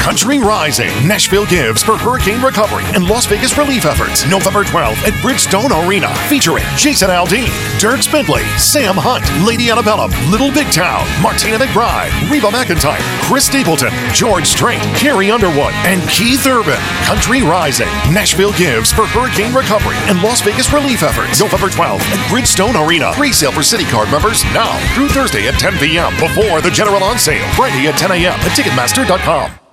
Country Rising, Nashville gives for hurricane recovery and Las Vegas relief efforts. November 12th at Bridgestone Arena, featuring Jason Aldean, Dirk Bentley, Sam Hunt, Lady Antebellum, Little Big Town, Martina McBride, Reba McEntire, Chris Stapleton, George Strait, Carrie Underwood, and Keith Urban. Country Rising, Nashville gives for hurricane recovery and Las Vegas relief efforts. November 12th at Bridgestone Arena. Pre-sale for City Card members now through Thursday at 10 p.m. before the general on sale. Friday at 10 a.m. at Ticketmaster.com.